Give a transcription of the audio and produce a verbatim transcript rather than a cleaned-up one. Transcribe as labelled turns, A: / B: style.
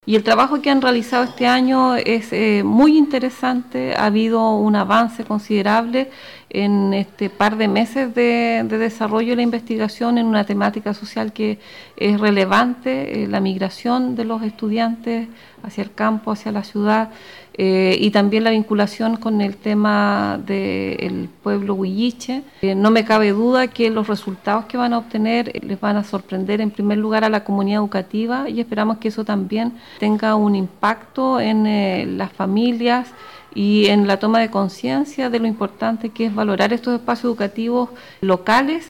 A: Y el trabajo que han realizado este año es eh, muy interesante, ha habido un avance considerable en este par de meses de, de desarrollo de la investigación en una temática social que es relevante, eh, la migración de los estudiantes hacia el campo, hacia la ciudad, eh, y también la vinculación con el tema del pueblo huilliche. Eh, no me cabe duda que los resultados que van a obtener les van a sorprender en primer lugar a la comunidad educativa y esperamos que eso también tenga un impacto en eh, las familias y en la toma de conciencia de lo importante que es valorar estos espacios educativos locales